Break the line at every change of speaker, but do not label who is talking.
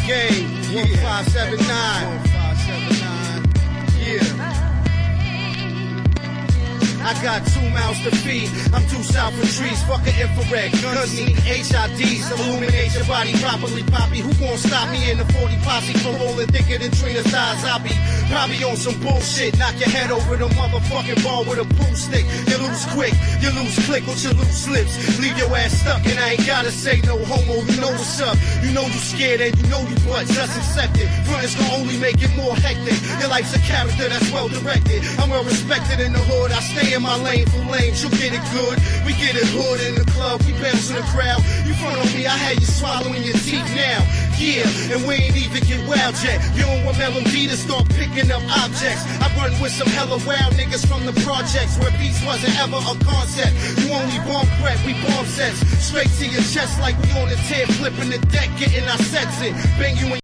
game. 1579. Yeah. I got 2 mouths to feed. I'm due south for trees. Fuck an infrared. Guns need HIDs. Illuminate your body properly, Poppy. Who gon' stop me in the 40 posse from rolling thicker than Trina's thighs? I'll be probably on some bullshit. Knock your head over the motherfucking ball with a pool stick. You lose quick. You lose click with your loose lips. Leave your ass stuck and I ain't gotta say no homo. You know what's up. You know you scared and you know you butt. Just accept it. Fronts gon' only make it more hectic. Your life's a character that's well directed. I'm well respected in the hood. I stay in my lane for lames, you get it good. We get it hood in the club, we bounce in the crowd. You front on me, I had you swallowing your teeth now. Yeah, and we ain't even get wild yet. You don't want melody to start picking up objects. I run with some hella wild niggas from the projects where peace wasn't ever a concept. You only bomb threat, we bomb sets. Straight to your chest like we on the tear, flipping the deck, getting our sets in. Bang you in